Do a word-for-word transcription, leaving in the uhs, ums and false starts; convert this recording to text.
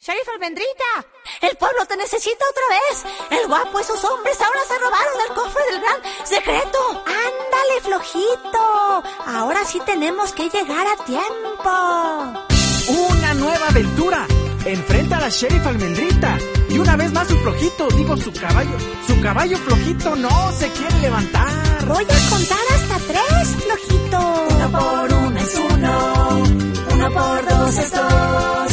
Sheriff Almendrita, el pueblo te necesita otra vez. El guapo y sus hombres ahora se robaron el cofre del gran secreto. Ándale, flojito. Ahora sí tenemos que llegar a tiempo. Una nueva aventura. Enfrenta a la Sheriff Almendrita. Y una vez más su flojito, digo su caballo. Su caballo flojito no se quiere levantar. Voy a contar hasta tres, flojito. Uno por uno es uno. Uno por dos es dos.